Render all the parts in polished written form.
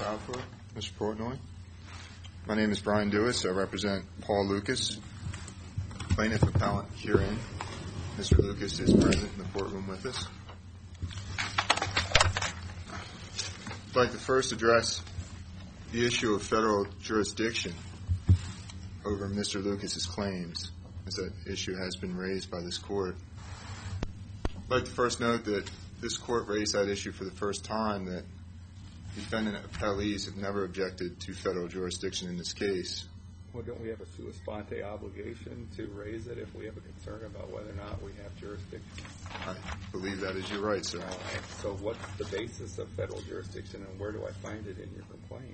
Trial Court, Mr. Portnoy. My name is Brian Dewis. I represent Paul Lucas, plaintiff appellant herein. Mr. Lucas is present in the courtroom with us. I'd like to first address the issue of federal jurisdiction over Mr. Lucas's claims, as that issue has been raised by this court. I'd like to first note that this court raised that issue for the first time, that defendant appellees have never objected to federal jurisdiction in this case. Well, don't we have a sua sponte obligation to raise it if we have a concern about whether or not we have jurisdiction? I believe that is your right, sir. So what's the basis of federal jurisdiction, and where do I find it in your complaint?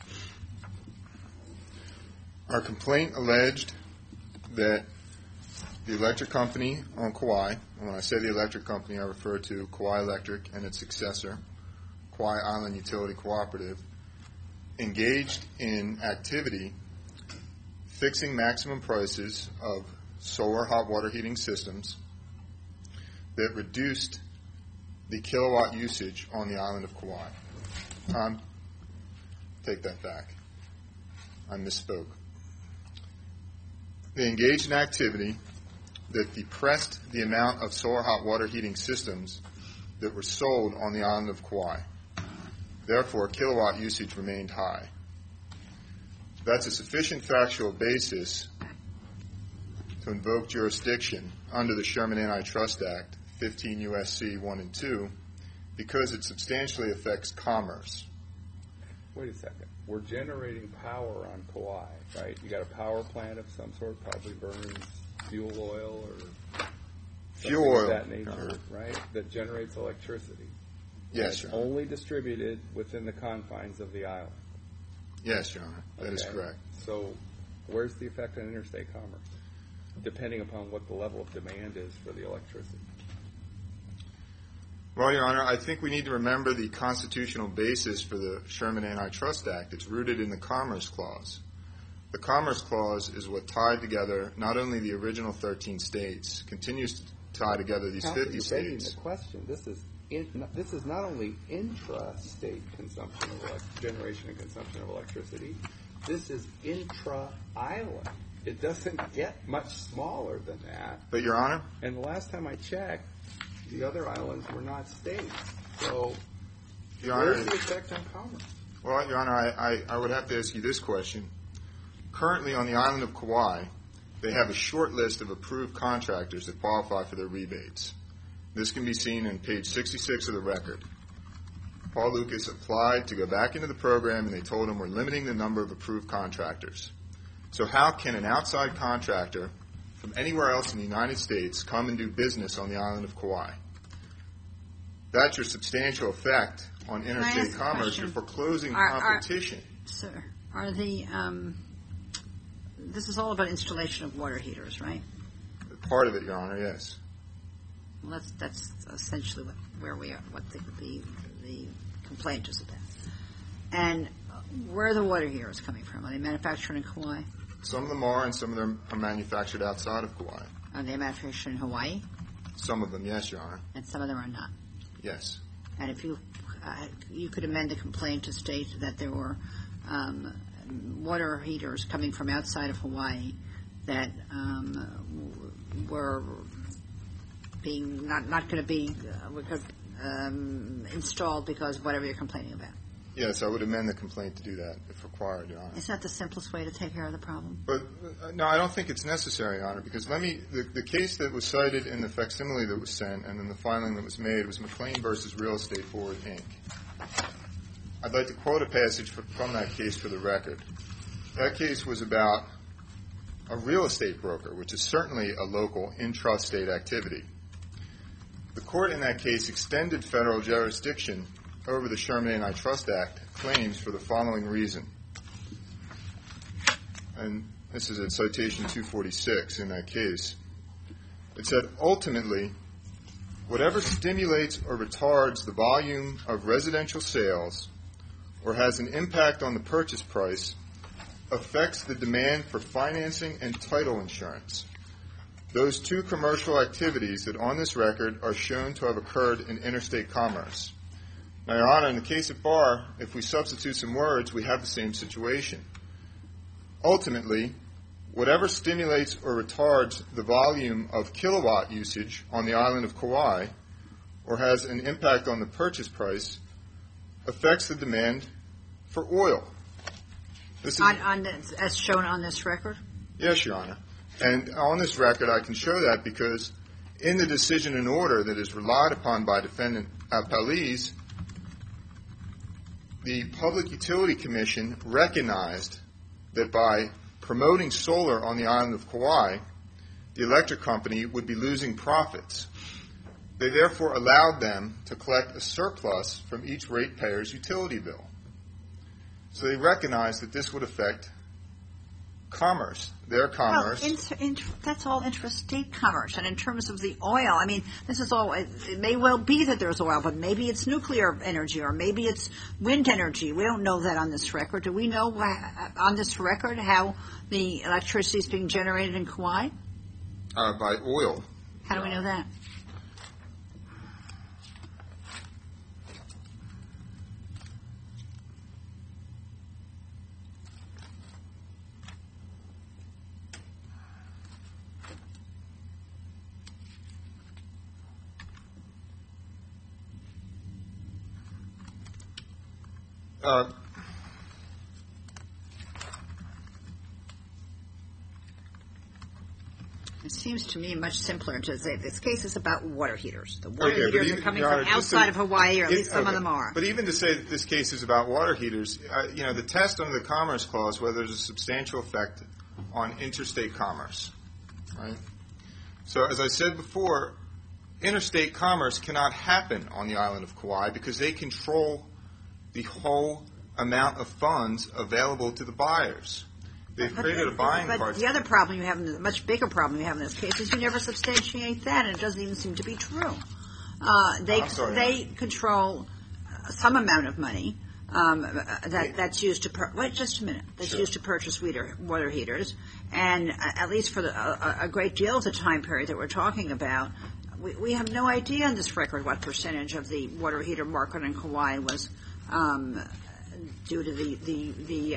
Our complaint alleged that the electric company on Kauai, and when I say the electric company, I refer to Kauai Electric and its successor, Kauai Island Utility Cooperative, engaged in activity fixing maximum prices of solar hot water heating systems that reduced the kilowatt usage on the island of Kauai. Take that back. I misspoke. They engaged in activity that depressed the amount of solar hot water heating systems that were sold on the island of Kauai. Therefore, kilowatt usage remained high. That's a sufficient factual basis to invoke jurisdiction under the Sherman Antitrust Act, 15 U.S.C. 1 and 2, because it substantially affects commerce. Wait a second. We're generating power on Kauai, right? You got a power plant of some sort, probably burns fuel oil or fuel oil of that nature, right? That generates electricity. Yes, Your Honor. Only distributed within the confines of the island. Yes, Your Honor. That is correct. So where's the effect on interstate commerce, depending upon what the level of demand is for the electricity? Well, Your Honor, I think we need to remember the constitutional basis for the Sherman Antitrust Act. It's rooted in the Commerce Clause. The Commerce Clause is what tied together not only the original 13 states, continues to tie together these 50 states. The question, this is not only intra-state consumption of generation and consumption of electricity, this is intra-island. It doesn't get much smaller than that. But, Your Honor? And the last time I checked, the other islands were not states. So where's the effect on commerce? Well, Your Honor, I would have to ask you this question. Currently on the island of Kauai, they have a short list of approved contractors that qualify for their rebates. This can be seen in page 66 of the record. Paul Lucas applied to go back into the program, and they told him we're limiting the number of approved contractors. So how can an outside contractor from anywhere else in the United States come and do business on the island of Kauai? That's your substantial effect on interstate commerce. You're foreclosing competition. Sir, this is all about installation of water heaters, right? Part of it, Your Honor, yes. Well, that's essentially where we are, what the complaint is about. And where are the water heaters coming from? Are they manufactured in Kauai? Some of them are, and some of them are manufactured outside of Kauai. Are they manufactured in Hawaii? Some of them, yes, Your Honor. And some of them are not? Yes. And if you could amend the complaint to state that there were water heaters coming from outside of Hawaii that were being not going to be installed because of whatever you're complaining about. Yes, I would amend the complaint to do that if required, Your Honor. Is that the simplest way to take care of the problem? But no, I don't think it's necessary, Your Honor, because the case that was cited in the facsimile that was sent and in the filing that was made was McLean versus Real Estate Forward, Inc. I'd like to quote a passage from that case for the record. That case was about a real estate broker, which is certainly a local intrastate activity. The court in that case extended federal jurisdiction over the Sherman Antitrust Act claims for the following reason. And this is at citation 246 in that case. It said, ultimately, whatever stimulates or retards the volume of residential sales or has an impact on the purchase price affects the demand for financing and title insurance. Those two commercial activities that on this record are shown to have occurred in interstate commerce. Now, Your Honor, in the case of Barr, if we substitute some words, we have the same situation. Ultimately, whatever stimulates or retards the volume of kilowatt usage on the island of Kauai or has an impact on the purchase price affects the demand for oil. This is, as shown on this record? Yes, Your Honor. And on this record, I can show that because in the decision and order that is relied upon by defendant appellees, the Public Utility Commission recognized that by promoting solar on the island of Kauai, the electric company would be losing profits. They therefore allowed them to collect a surplus from each ratepayer's utility bill. So they recognized that this would affect commerce, their commerce. Well, that's all intrastate commerce. And in terms of the oil, I mean, this is all, it may well be that there's oil, but maybe it's nuclear energy or maybe it's wind energy. We don't know that on this record. Do we know on this record how the electricity is being generated in Kauai? By oil. How do we know that? It seems to me much simpler to say this case is about water heaters. The water heaters are coming from outside of Hawaii, or at least some of them are. But even to say that this case is about water heaters, the test under the Commerce Clause, whether there's a substantial effect on interstate commerce, right? So as I said before, interstate commerce cannot happen on the island of Kauai because they control the whole amount of funds available to the buyers. They've created a buying card. But the other problem you have, the much bigger problem you have in this case, is you never substantiate that, and it doesn't even seem to be true. They control some amount of money that's used to wait just a minute. That's used to purchase water heaters, and at least for a great deal of the time period that we're talking about, we have no idea on this record what percentage of the water heater market in Kauai was due to the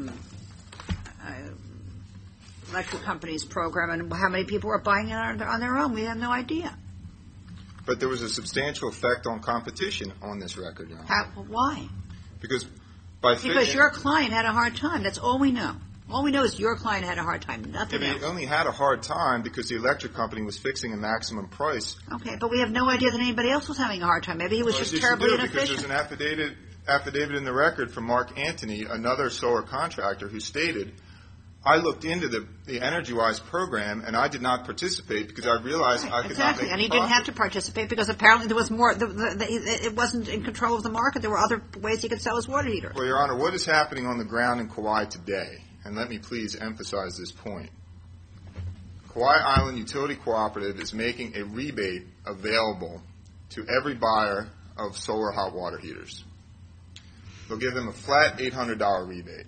electric company's program, and how many people were buying it on their own. We have no idea. But there was a substantial effect on competition on this record, Your Honor. Why? Because your client had a hard time. That's all we know. All we know is your client had a hard time. Nothing else. They only had a hard time because the electric company was fixing a maximum price. Okay, but we have no idea that anybody else was having a hard time. Maybe he was just terribly inefficient. Because there's an affidavit in the record from Mark Antony, another solar contractor, who stated, I looked into the EnergyWise program, and I did not participate because I realized I could not make a profit. And he didn't have to participate because apparently there was more. It wasn't in control of the market. There were other ways he could sell his water heater. Well, Your Honor, what is happening on the ground in Kauai today? And let me please emphasize this point. Kauai Island Utility Cooperative is making a rebate available to every buyer of solar hot water heaters. They'll give them a flat $800 rebate.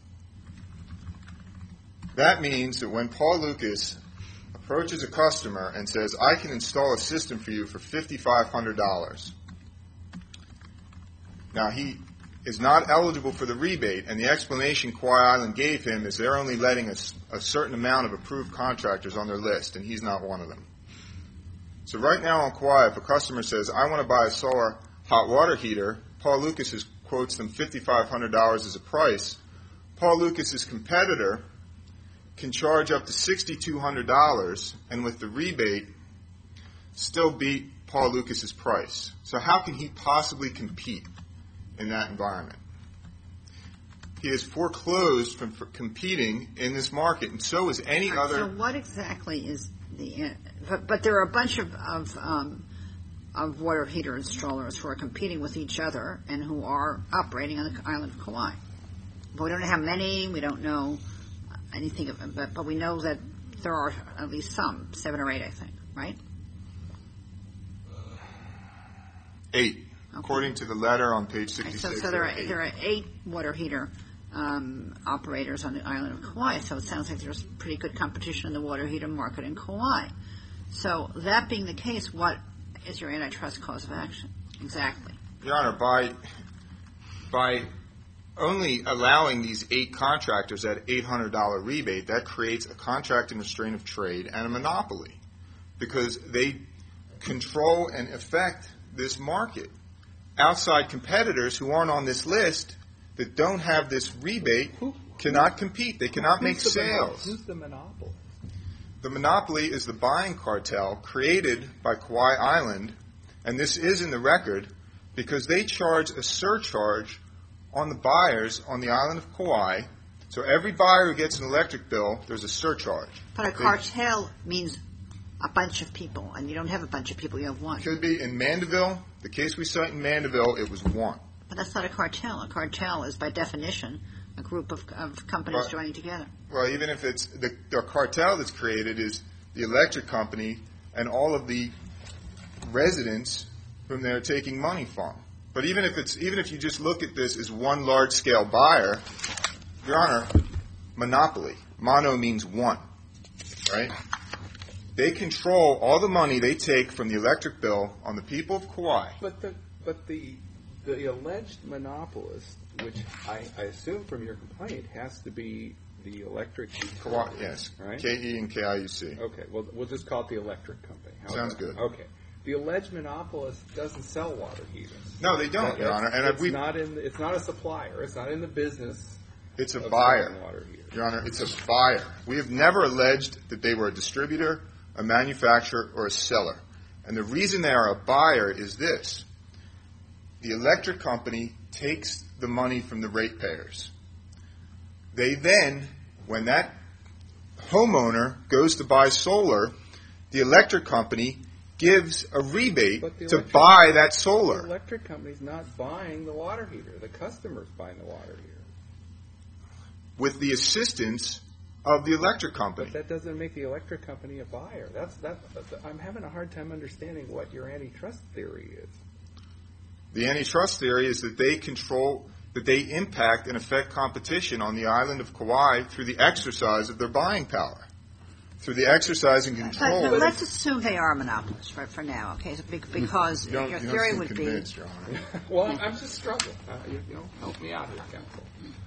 That means that when Paul Lucas approaches a customer and says, I can install a system for you for $5,500, now he is not eligible for the rebate, and the explanation Kauai Island gave him is they're only letting a certain amount of approved contractors on their list, and he's not one of them. So right now on Kauai, if a customer says, I want to buy a solar hot water heater, Paul Lucas quotes them $5,500 as a price. Paul Lucas's competitor can charge up to $6,200, and with the rebate, still beat Paul Lucas's price. So how can he possibly compete in that environment? He is foreclosed from competing in this market, and so is any other. So what exactly is but there are a bunch of water heater installers who are competing with each other and who are operating on the island of Kauai. But we don't know how many. We don't know anything of them. But we know that there are at least some, 7 or 8, I think, right? 8. Okay. According to the letter on page 66. Right, so there are 8 water heater operators on the island of Kauai. So it sounds like there's pretty good competition in the water heater market in Kauai. So that being the case, what is your antitrust cause of action exactly? Your Honor, by only allowing these 8 contractors at $800 rebate, that creates a contract and restraint of trade and a monopoly because they control and affect this market. Outside competitors who aren't on this list that don't have this rebate cannot compete. They cannot make sales. Who's the monopoly? The monopoly is the buying cartel created by Kauai Island, and this is in the record because they charge a surcharge on the buyers on the island of Kauai. So every buyer who gets an electric bill, there's a surcharge. But a cartel means a bunch of people, and you don't have a bunch of people, you have one. Could be in Mandeville. The case we cite in Mandeville, it was 1. But that's not a cartel. A cartel is, by definition, a group of companies joining together. Well, even if it's the cartel that's created is the electric company and all of the residents whom they're taking money from. But even if you just look at this as one large-scale buyer, Your Honor, monopoly. Mono means one, right? They control all the money they take from the electric bill on the people of Kauai. But the alleged monopolist, which I assume from your complaint has to be the electric Kauai, yes, right? KE and KIUC. Okay, well, we'll just call it the electric company. Sounds good. Okay. The alleged monopolist doesn't sell water heaters. No, they don't, Your Honor. And it's not a supplier. It's not in the business. It's a buyer, water heaters. Your Honor. It's a buyer. We have never alleged that they were a distributor, a manufacturer, or a seller. And the reason they are a buyer is this. The electric company takes the money from the ratepayers. They then, when that homeowner goes to buy solar, the electric company gives a rebate to buy that solar. The electric company's not buying the water heater. The customer's buying the water heater. With the assistance of the electric company. But that doesn't make the electric company a buyer. I'm having a hard time understanding what your antitrust theory is. The antitrust theory is that they control, that they impact and affect competition on the island of Kauai through the exercise of their buying power. Through the exercise and control. But let's assume they are monopolists for now, okay? So because your theory would be. Your Honor. Well, I'm just struggling. Help me out here, counsel.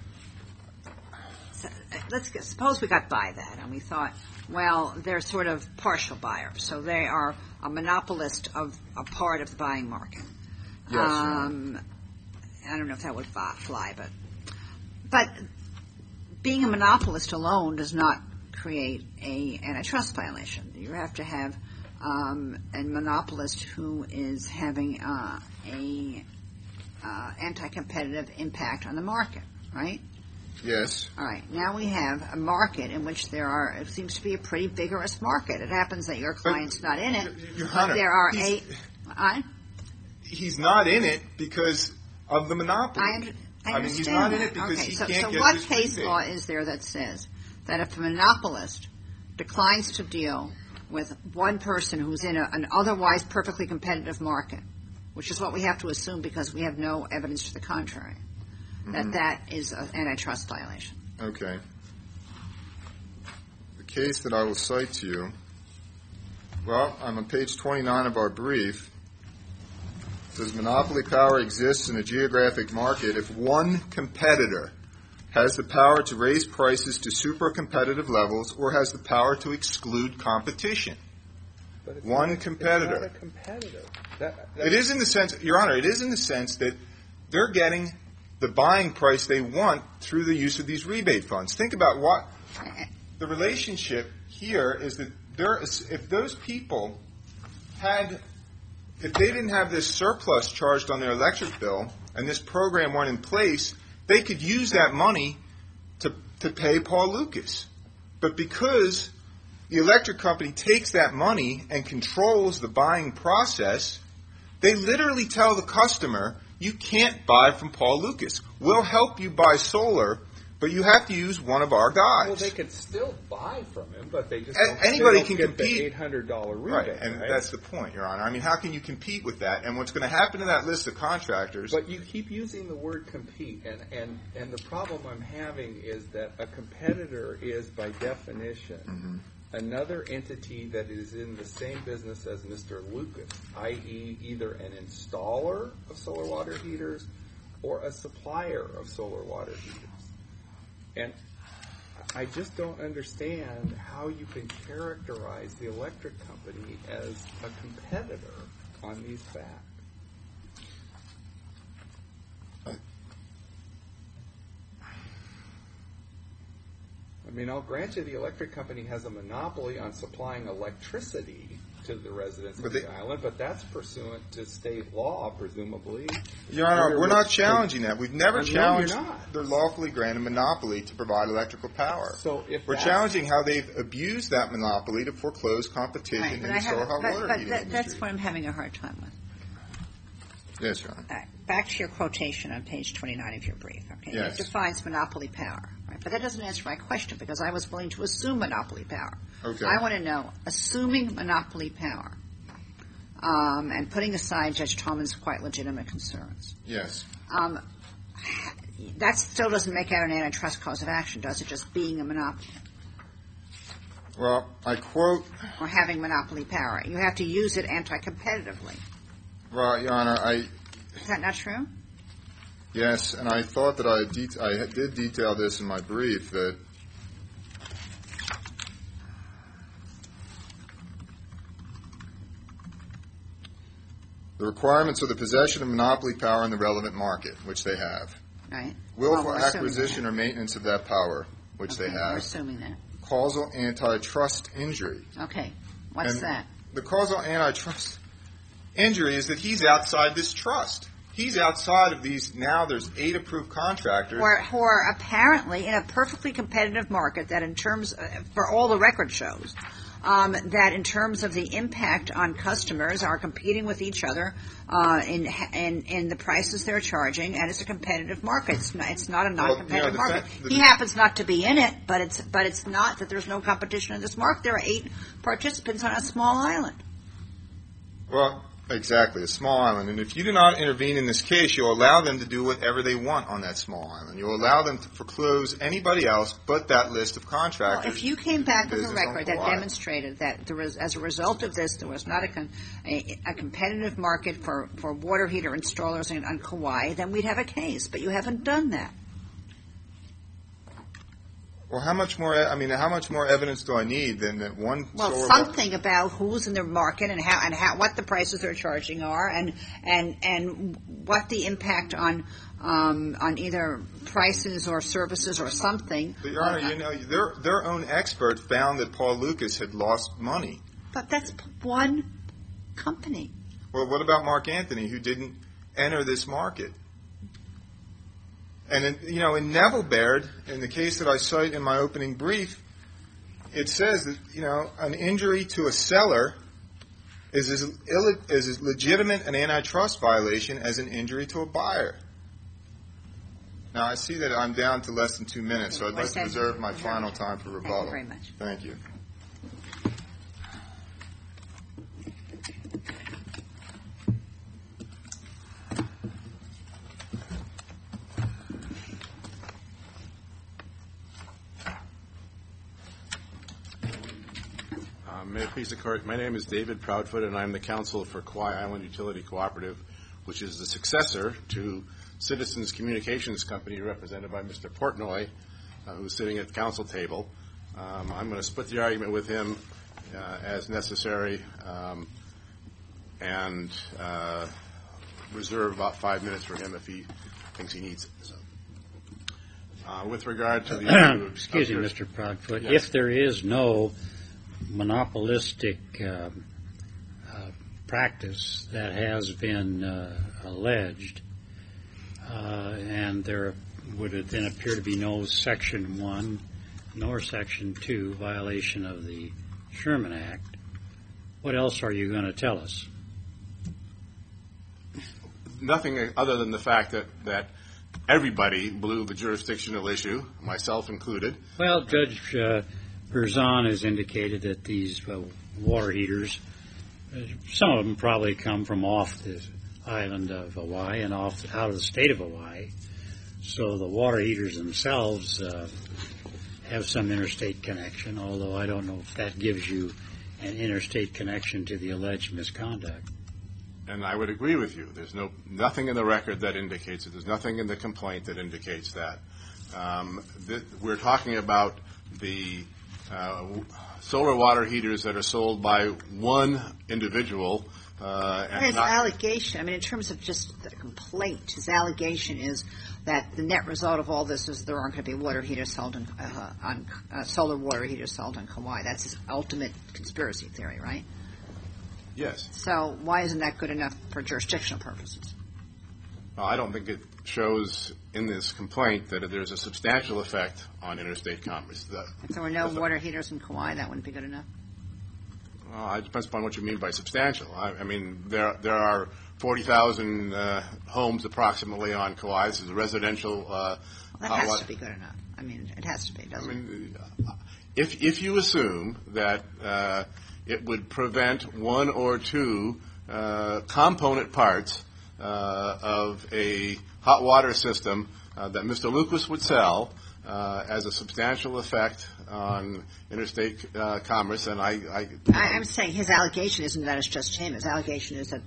So, suppose we got by that and we thought, well, they're sort of partial buyers, so they are a monopolist of a part of the buying market. Yes. I don't know if that would fly, but being a monopolist alone does not create a antitrust violation. You have to have a monopolist who is having a anti-competitive impact on the market, right? Yes. All right. Now we have a market in which it seems to be a pretty vigorous market. It happens that your client's not in it. Your Honor, there are he's not in it because of the monopoly. I understand. He's not in it because he can't get this rebate. So what case law is there that says that if a monopolist declines to deal with one person who's in an otherwise perfectly competitive market, which is what we have to assume because we have no evidence to the contrary, that is an antitrust violation? Okay. The case that I will cite to you, well, I'm on page 29 of our brief. It says monopoly power exists in a geographic market if one competitor has the power to raise prices to super competitive levels or has the power to exclude competition. But one competitor. It's not a competitor. It is in the sense, Your Honor, it is in the sense that they're getting the buying price they want through the use of these rebate funds. Think about what the relationship here is that if those people if they didn't have this surplus charged on their electric bill and this program weren't in place, they could use that money to pay Paul Lucas. But because the electric company takes that money and controls the buying process, they literally tell the customer, you can't buy from Paul Lucas. We'll help you buy solar, but you have to use one of our guys. Well, they could still buy from him, but they just anybody don't can get compete. The $800 rebate. Right, and that's the point, Your Honor. I mean, how can you compete with that? And what's going to happen to that list of contractors? But you keep using the word compete, and the problem I'm having is that a competitor is, by definition, another entity that is in the same business as Mr. Lucas, i.e. either an installer of solar water heaters or a supplier of solar water heaters. And I just don't understand how you can characterize the electric company as a competitor on these facts. I mean, I'll grant you the electric company has a monopoly on supplying electricity to the residents of the island, but that's pursuant to state law, presumably. Your Honor, we're not challenging that. We've never challenged their lawfully granted monopoly to provide electrical power. So if we're challenging how they've abused that monopoly to foreclose competition in the solar hot water heating industry. That's what I'm having a hard time with. Yes, Your Honor. Back to your quotation on page 29 of your brief. Okay? Yes. It defines monopoly power. Right? But that doesn't answer my question because I was willing to assume monopoly power. Okay. I want to know, assuming monopoly power, and putting aside Judge Tallman's quite legitimate concerns. Yes. That still doesn't make out an antitrust cause of action, does it? Just being a monopoly. Well, I quote... Or having monopoly power. You have to use it anti-competitively. Well, Your Honor, Is that not true? Yes, and I thought that I did detail this in my brief, that the requirements of the possession of monopoly power in the relevant market, which they have. Right. Willful acquisition or maintenance of that power, which they have. We're assuming that. Causal antitrust injury. Okay. What's that? The causal antitrust injury is that he's outside this trust. He's outside of these. Now there's 8 approved contractors. Who are apparently in a perfectly competitive market that in terms, for all the record shows, that in terms of the impact on customers are competing with each other in the prices they're charging, and it's a competitive market. It's not a non-competitive market. He happens not to be in it, but it's not that there's no competition in this market. There are 8 participants on a small island. Well, exactly, a small island. And if you do not intervene in this case, you'll allow them to do whatever they want on that small island. You'll allow them to foreclose anybody else but that list of contractors. Well, if you came back with a record that demonstrated that there was, as a result of this, there was not a competitive market for water heater installers on Kauai, then we'd have a case. But you haven't done that. Well, how much more evidence do I need than that one? Well, something about who's in the market and how what the prices they're charging are, and what the impact on either prices or services or something. But Your Honor, their own expert found that Paul Lucas had lost money. But that's one company. Well, what about Mark Anthony, who didn't enter this market? And in Neville Baird, in the case that I cite in my opening brief, it says that an injury to a seller is as legitimate an antitrust violation as an injury to a buyer. Now I see that I'm down to less than 2 minutes, so I'd like to reserve my final time for rebuttal. Thank you very much. Thank you. May it please the Court, my name is David Proudfoot, and I'm the counsel for Kauai Island Utility Cooperative, which is the successor to Citizens Communications Company, represented by Mr. Portnoy, who's sitting at the council table. I'm going to split the argument with him as necessary and reserve about 5 minutes for him if he thinks he needs it. So, with regard to the issue of... Excuse me, Mr. Proudfoot. Yes. If there is no monopolistic practice that has been alleged, and there would then appear to be no Section 1 nor Section 2 violation of the Sherman Act, what else are you going to tell us? Nothing other than the fact that everybody blew the jurisdictional issue, myself included. Well, Judge Berzon has indicated that these water heaters, some of them probably come from off the island of Hawaii and out of the state of Hawaii. So the water heaters themselves have some interstate connection, although I don't know if that gives you an interstate connection to the alleged misconduct. And I would agree with you. There's nothing in the record that indicates it. There's nothing in the complaint that indicates that. We're talking about the solar water heaters that are sold by one individual. His allegation, I mean, in terms of just the complaint, his allegation is that the net result of all this is there aren't going to be water heaters sold solar water heaters sold on Kauai. That's his ultimate conspiracy theory, right? Yes. So why isn't that good enough for jurisdictional purposes? Well, I don't think it shows in this complaint that there's a substantial effect on interstate commerce. If there were no water heaters in Kauai, that wouldn't be good enough? Well, it depends upon what you mean by substantial. I mean, there are 40,000 homes approximately on Kauai. This is a residential. Well, that has to be good enough. I mean, it has to be, doesn't it? If you assume that it would prevent one or two component parts of a hot water system that Mr. Lucas would sell as a substantial effect on interstate commerce, and I'm saying his allegation isn't that it's just him. His allegation is that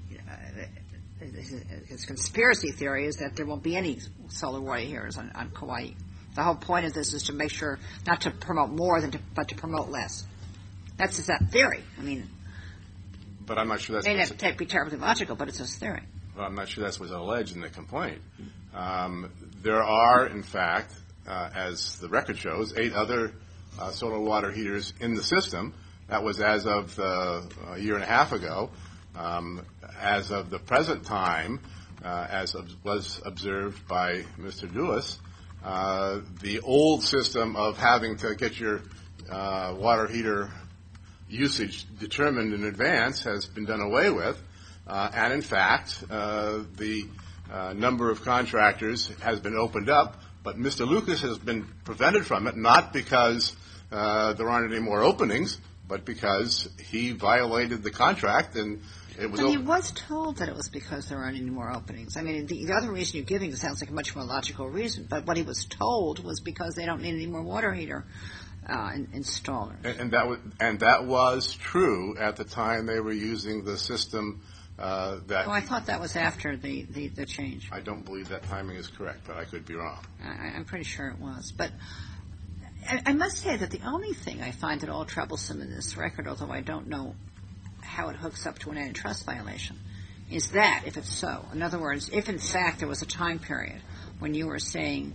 his conspiracy theory is that there won't be any solar water heaters on Kauai. The whole point of this is to make sure not to promote more but to promote less. That's his theory. I mean, but I'm not sure that's. It may not be terribly logical, but it's his theory. Well, I'm not sure that's what's alleged in the complaint. There are, in fact, as the record shows, 8 other solar water heaters in the system. That was as of a year and a half ago. As of the present time, was observed by Mr. Lewis, the old system of having to get your water heater usage determined in advance has been done away with. And in fact, the number of contractors has been opened up, but Mr. Lucas has been prevented from it, not because there aren't any more openings, but because he violated the contract and it was. But he was told that it was because there aren't any more openings. I mean, the other reason you're giving sounds like a much more logical reason, but what he was told was because they don't need any more water heater installers. And that was true at the time they were using the system. That. Oh, I thought that was after the change. I don't believe that timing is correct, but I could be wrong. I'm pretty sure it was. But I must say that the only thing I find at all troublesome in this record, although I don't know how it hooks up to an antitrust violation, is that, if it's so, in other words, if in fact there was a time period when you were saying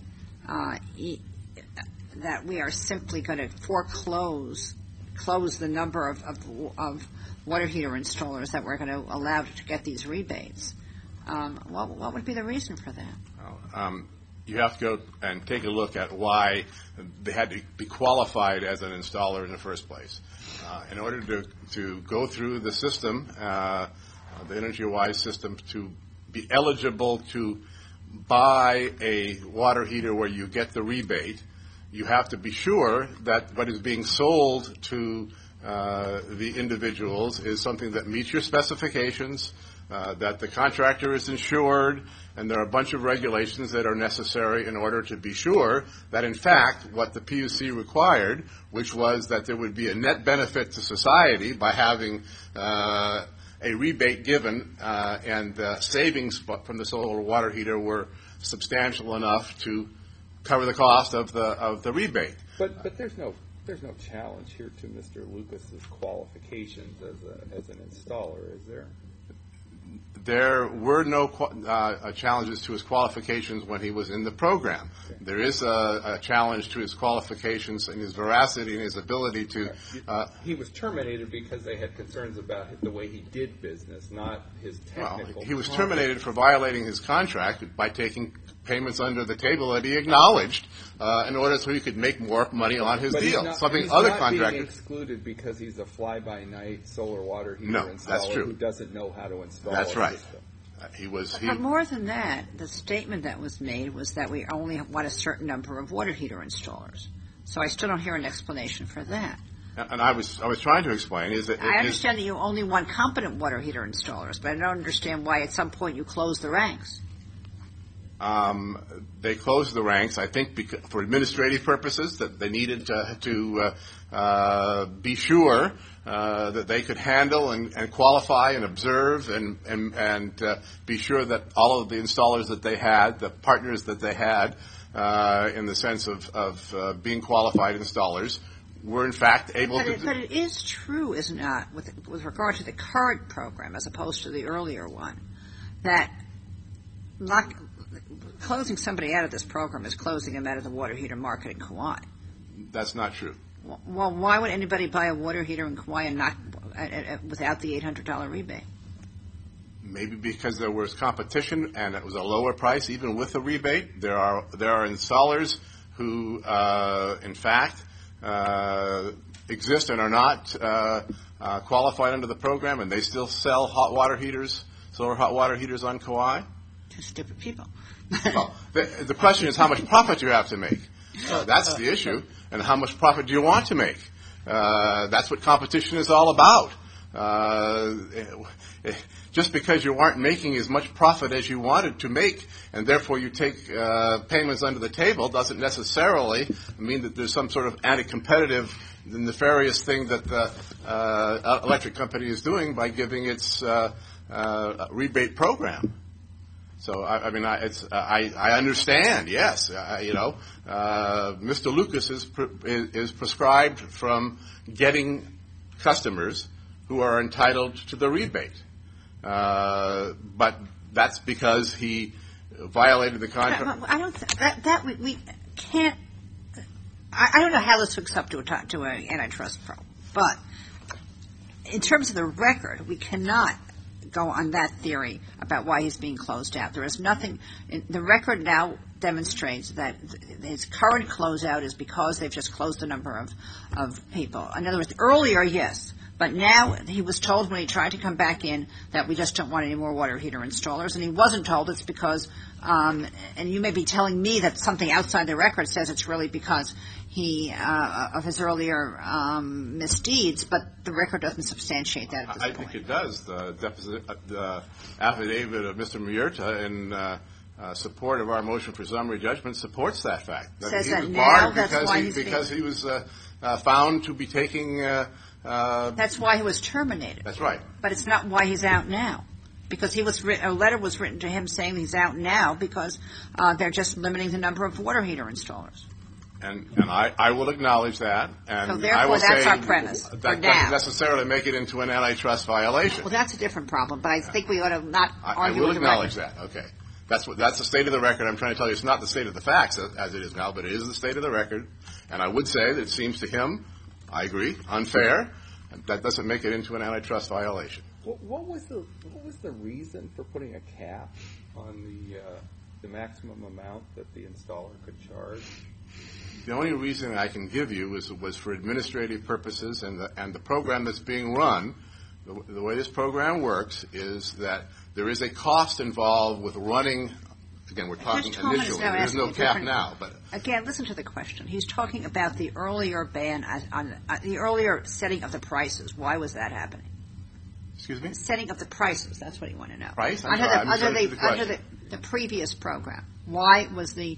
that we are simply going to close the number of water heater installers that we're going to allow to get these rebates, what would be the reason for that? You have to go and take a look at why they had to be qualified as an installer in the first place. In order to go through the system, the EnergyWise system, to be eligible to buy a water heater where you get the rebate, you have to be sure that what is being sold to the individuals is something that meets your specifications, that the contractor is insured, and there are a bunch of regulations that are necessary in order to be sure that, in fact, what the PUC required, which was that there would be a net benefit to society by having a rebate given and the savings from the solar water heater were substantial enough to cover the cost of the rebate. But there's no challenge here to Mr. Lucas's qualifications as an installer, is there? There were no challenges to his qualifications when he was in the program. There is a challenge to his qualifications and his veracity and his ability to. He was terminated because they had concerns about the way he did business, not his technical. Well, he was terminated for violating his contract by taking payments under the table that he acknowledged in order so he could make more money on his deal. He's Something not other contractors being excluded because he's a fly-by-night solar water heater installer that's true. Who doesn't know how to install. That's right. System. But more than that, the statement that was made was that we only want a certain number of water heater installers. So I still don't hear an explanation for that. And I was trying to explain is that I understand that you only want competent water heater installers, but I don't understand why at some point you close the ranks. They closed the ranks, I think, for administrative purposes, that they needed to be sure that they could handle and qualify and observe and be sure that all of the installers that they had, the partners that they had, in the sense of being qualified installers, were in fact able to. But it is true, is not, with regard to the current program as opposed to the earlier one, that closing somebody out of this program is closing them out of the water heater market in Kauai. That's not true. Well, why would anybody buy a water heater in Kauai and not without the $800 rebate? Maybe because there was competition and it was a lower price, even with a rebate. There are installers who, in fact, exist and are not qualified under the program, and they still sell hot water heaters, solar hot water heaters on Kauai. Just stupid people. Well, the question is how much profit you have to make. That's the issue. And how much profit do you want to make? That's what competition is all about. Just because you aren't making as much profit as you wanted to make, and therefore you take payments under the table, doesn't necessarily mean that there's some sort of anti-competitive, nefarious thing that the electric company is doing by giving its rebate program. So I understand. Yes, Mr. Lucas is prescribed from getting customers who are entitled to the rebate, but that's because he violated the contract. I don't that we can't. I don't know how this hooks up to an antitrust problem, but in terms of the record, we cannot go on that theory about why he's being closed out. There is nothing. The record now demonstrates that his current closeout is because they've just closed the number of people. In other words, earlier, yes, but now he was told when he tried to come back in that we just don't want any more water heater installers, and he wasn't told it's because, and you may be telling me that something outside the record says it's really because of his earlier misdeeds, but the record doesn't substantiate that at this point. I think it does. The affidavit of Mr. Murta in support of our motion for summary judgment supports that fact. Says he that was now barred because he was found to be taking. That's why he was terminated. That's right. But it's not why he's out now. Because a letter was written to him saying he's out now because they're just limiting the number of water heater installers. And I will acknowledge that. And so therefore, I will that's say our premise. That doesn't necessarily make it into an antitrust violation. Well, that's a different problem. But I think we ought to not argue with the record. I will acknowledge that. Okay. That's the state of the record. I'm trying to tell you it's not the state of the facts as it is now, but it is the state of the record. And I would say that it seems to him, I agree, unfair. That doesn't make it into an antitrust violation. What was the reason for putting a cap on the maximum amount that the installer could charge? The only reason I can give you was for administrative purposes, and the program that's being run. The way this program works is that there is a cost involved with running. Again, we're talking initially. There's no cap now, but again, listen to the question. He's talking about the earlier ban on the earlier setting of the prices. Why was that happening? Excuse me? Setting of the prices. That's what you want to know. Price? Under the previous program, why was the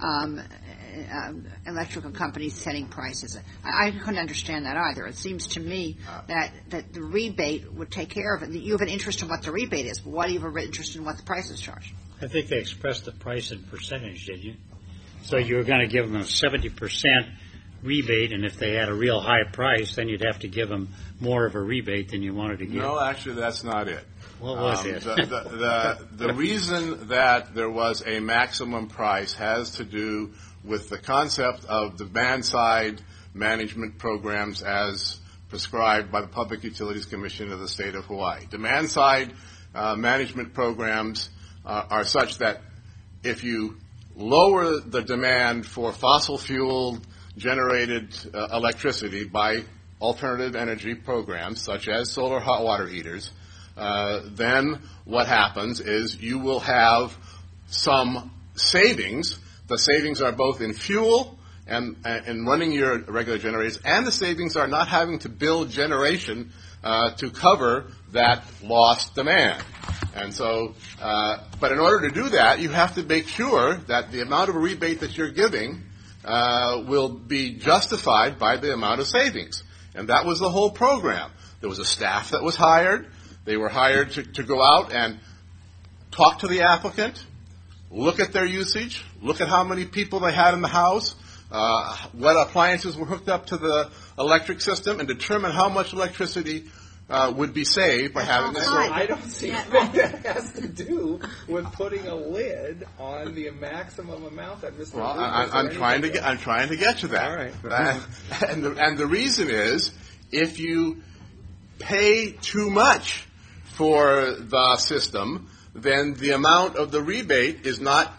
electrical company setting prices? I couldn't understand that either. It seems to me that the rebate would take care of it. You have an interest in what the rebate is, but why do you have an interest in what the price is charged? I think they expressed the price in percentage, did you? So you were going to give them a 70% rebate, and if they had a real high price, then you'd have to give them more of a rebate than you wanted to give. No, actually, that's not it. What was it? The reason that there was a maximum price has to do with the concept of demand-side management programs as prescribed by the Public Utilities Commission of the State of Hawaii. Demand-side management programs are such that if you lower the demand for fossil fuel generated electricity by alternative energy programs such as solar hot water heaters, then what happens is you will have some savings. The savings are both in fuel and running your regular generators, and the savings are not having to build generation to cover that lost demand. And so, but in order to do that, you have to make sure that the amount of a rebate that you're giving will be justified by the amount of savings. And that was the whole program. There was a staff that was hired. They were hired to go out and talk to the applicant, look at their usage, look at how many people they had in the house, what appliances were hooked up to the electric system, and determine how much electricity would be saved by having this. So I don't see what that has to do with putting a lid on the maximum amount that Mr. Well, I'm trying to get to that. All right. And the reason is, if you pay too much for the system, then the amount of the rebate is not,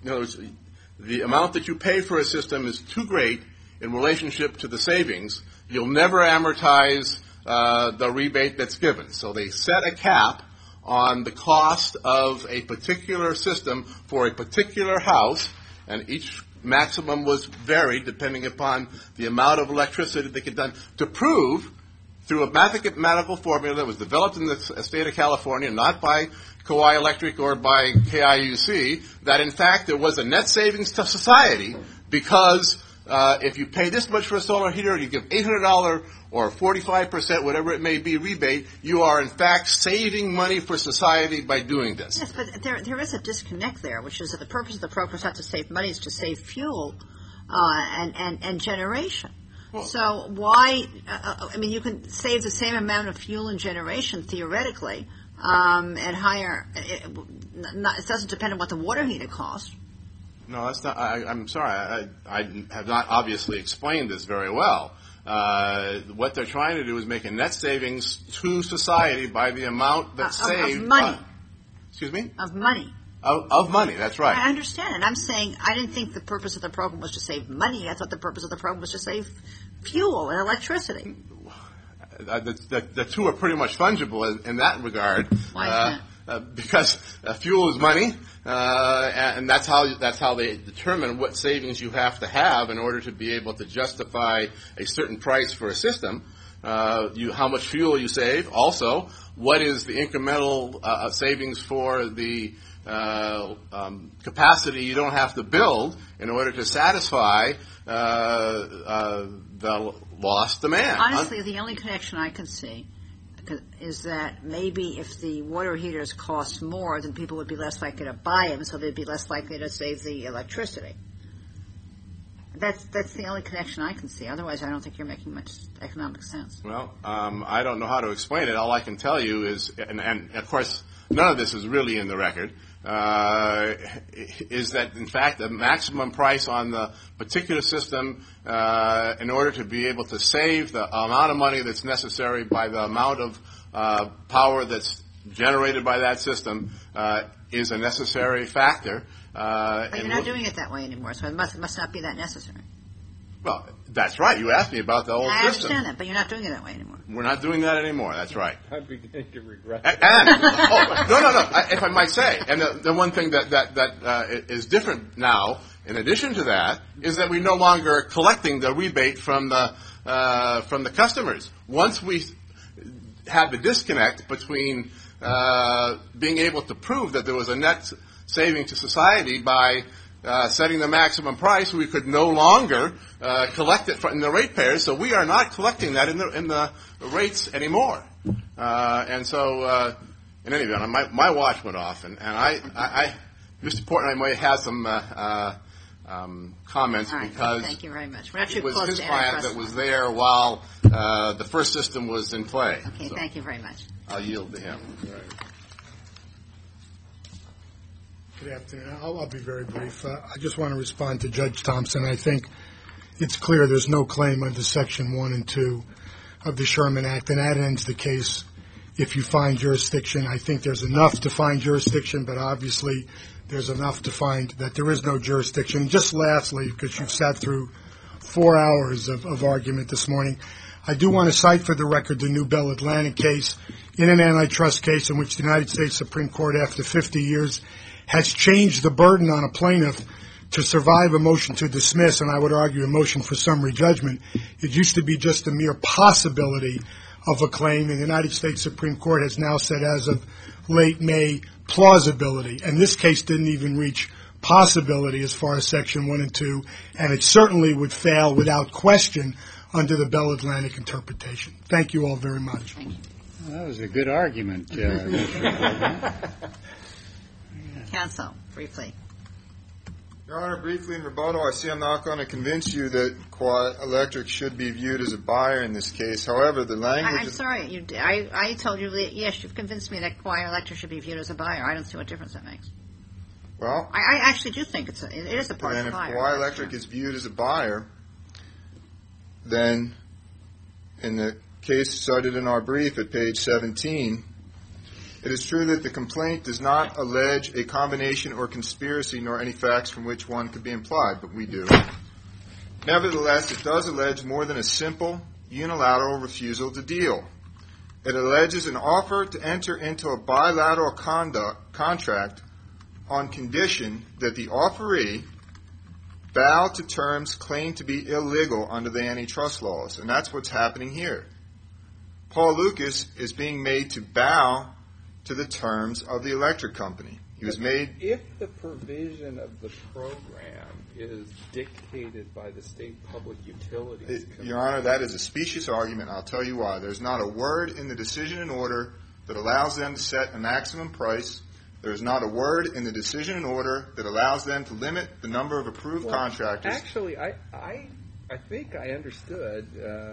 the amount that you pay for a system is too great in relationship to the savings. You'll never amortize the rebate that's given. So they set a cap on the cost of a particular system for a particular house, and each maximum was varied depending upon the amount of electricity they could done to prove through a mathematical formula that was developed in the state of California, not by Kauai Electric or by KIUC, that in fact there was a net savings to society because if you pay this much for a solar heater, you give $800 or 45%, whatever it may be, rebate, you are in fact saving money for society by doing this. Yes, but there is a disconnect there, which is that the purpose of the program is not to save money, it's to save fuel and generation. Well, so why, you can save the same amount of fuel and generation theoretically at higher, it doesn't depend on what the water heater costs. No, that's not, I'm sorry, I have not obviously explained this very well. What they're trying to do is make a net savings to society by the amount that's saved. Of money. Excuse me? Of money. Of money, that's right. I understand, and I'm saying I didn't think the purpose of the program was to save money. I thought the purpose of the program was to save fuel and electricity. The two are pretty much fungible in that regard. Why is that? Because fuel is money, and that's how they determine what savings you have to have in order to be able to justify a certain price for a system. How much fuel you save. Also, what is the incremental savings for the capacity you don't have to build in order to satisfy the lost demand. Honestly, the only connection I can see is that maybe if the water heaters cost more, then people would be less likely to buy them, so they'd be less likely to save the electricity. That's the only connection I can see. Otherwise, I don't think you're making much economic sense. Well, I don't know how to explain it. All I can tell you is, and of course, none of this is really in the record, is that, in fact, the maximum price on the particular system, in order to be able to save the amount of money that's necessary by the amount of power that's generated by that system, is a necessary factor. But you're not doing it that way anymore, so it must not be that necessary. Well, that's right. You asked me about the old system. I understand that, but you're not doing it that way anymore. We're not doing that anymore. That's right. I'm beginning to regret that. No. If I might say, and the one thing that is different now, in addition to that, is that we're no longer collecting the rebate from the customers. Once we had the disconnect between being able to prove that there was a net saving to society by setting the maximum price, we could no longer collect it from the ratepayers. So we are not collecting that in the rates anymore. And so, in any event, my watch went off, and I Mr. Portnoy might have some comments because thank you very much. It was his client that was there while the first system was in play. Okay, so thank you very much. I'll yield to him. Right. Good afternoon. I'll be very brief. I just want to respond to Judge Thompson. I think it's clear there's no claim under Section 1 and 2 of the Sherman Act, and that ends the case if you find jurisdiction. I think there's enough to find jurisdiction, but obviously there's enough to find that there is no jurisdiction. Just lastly, because you've sat through 4 hours of argument this morning, I do want to cite for the record the New Bell Atlantic case in an antitrust case in which the United States Supreme Court, after 50 years, has changed the burden on a plaintiff to survive a motion to dismiss, and I would argue a motion for summary judgment. It used to be just a mere possibility of a claim, and the United States Supreme Court has now said as of late May plausibility, and this case didn't even reach possibility as far as Section 1 and 2, and it certainly would fail without question under the Bell Atlantic interpretation. Thank you all very much. Well, that was a good argument. Counsel, briefly. Your Honor, briefly in rebuttal, I see I'm not going to convince you that Kauai Electric should be viewed as a buyer in this case. However, the language... I'm sorry. I told you that, yes, you've convinced me that Kauai Electric should be viewed as a buyer. I don't see what difference that makes. Well... I actually do think it is a part of the buyer. And if Kauai Electric is viewed as a buyer, then in the case cited in our brief at page 17... It is true that the complaint does not allege a combination or conspiracy nor any facts from which one could be implied, but we do. Nevertheless, it does allege more than a simple, unilateral refusal to deal. It alleges an offer to enter into a bilateral contract on condition that the offeree bow to terms claimed to be illegal under the antitrust laws, and that's what's happening here. Paul Lucas is being made to bow to the terms of the electric company. He was made... If the provision of the program is dictated by the State Public Utilities Commission... Your Honor, that is a specious argument. I'll tell you why. There's not a word in the decision and order that allows them to set a maximum price. There's not a word in the decision and order that allows them to limit the number of approved contractors. Actually, I think I understood.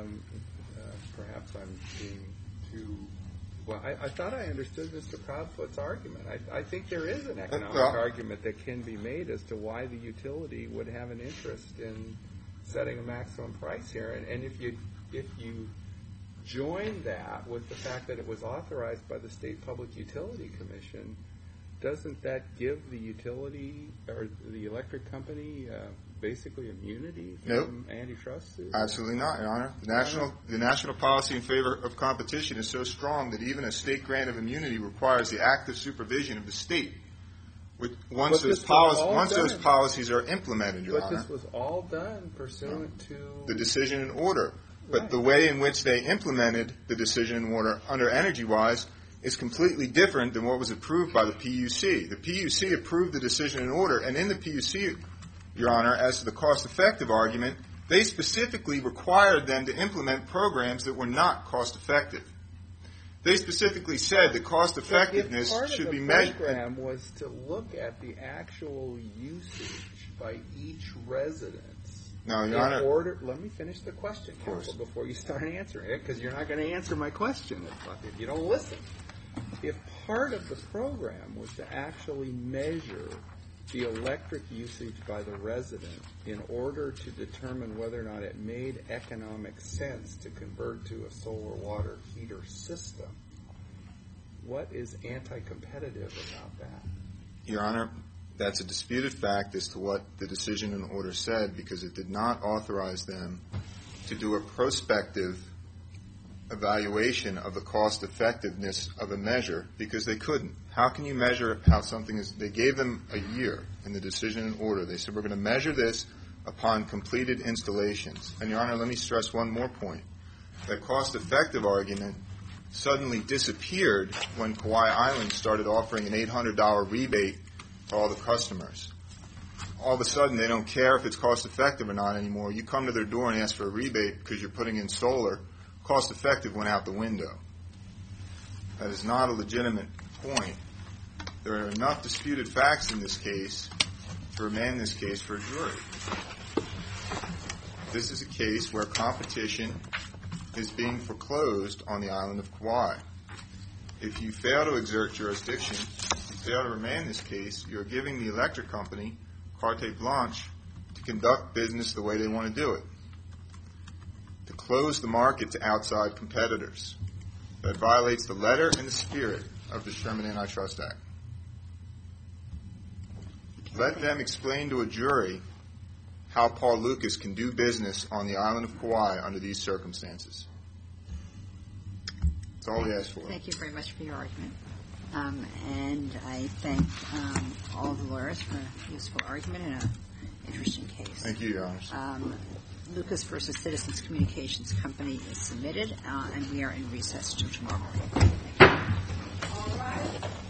Perhaps I'm being too... Well, I thought I understood Mr. Proudfoot's argument. I think there is an economic argument that can be made as to why the utility would have an interest in setting a maximum price here. And if you join that with the fact that it was authorized by the State Public Utility Commission, doesn't that give the utility or the electric company basically immunity from antitrust suits? Absolutely not, Your Honor. The national policy in favor of competition is so strong that even a state grant of immunity requires the active supervision of the state. Once those policies are implemented, Your Honor. But this was all done pursuant to... the decision and order. But the way in which they implemented the decision and order under EnergyWise is completely different than what was approved by the PUC. The PUC approved the decision and order, and in the PUC, Your Honor, as to the cost-effective argument, they specifically required them to implement programs that were not cost-effective. They specifically said that cost-effectiveness should be measured. The program was to look at the actual usage by each resident. No, Your Honor. Let me finish the question, counsel, before you start answering it, because you're not going to answer my question if you don't listen. If part of the program was to actually measure the electric usage by the resident in order to determine whether or not it made economic sense to convert to a solar water heater system, what is anti-competitive about that? Your Honor, that's a disputed fact as to what the decision and order said, because it did not authorize them to do a prospective evaluation of the cost effectiveness of a measure, because they couldn't. How can you measure how something is? They gave them a year in the decision and order. They said, we're going to measure this upon completed installations. And, Your Honor, let me stress one more point. That cost-effective argument suddenly disappeared when Kauai Island started offering an $800 rebate to all the customers. All of a sudden, they don't care if it's cost-effective or not anymore. You come to their door and ask for a rebate because you're putting in solar. Cost-effective went out the window. That is not a legitimate point. There are enough disputed facts in this case to remand this case for a jury. This is a case where competition is being foreclosed on the island of Kauai. If you fail to exert jurisdiction, if you fail to remand this case, you're giving the electric company carte blanche to conduct business the way they want to do it, to close the market to outside competitors. That violates the letter and the spirit of the Sherman Antitrust Act. Let them explain to a jury how Paul Lucas can do business on the island of Kauai under these circumstances. That's all we ask for. Thank you very much for your argument. And I thank all the lawyers for a useful argument and an interesting case. Thank you, Your Honor. Lucas v. Citizens Communications Company is submitted, and we are in recess until tomorrow morning. All right.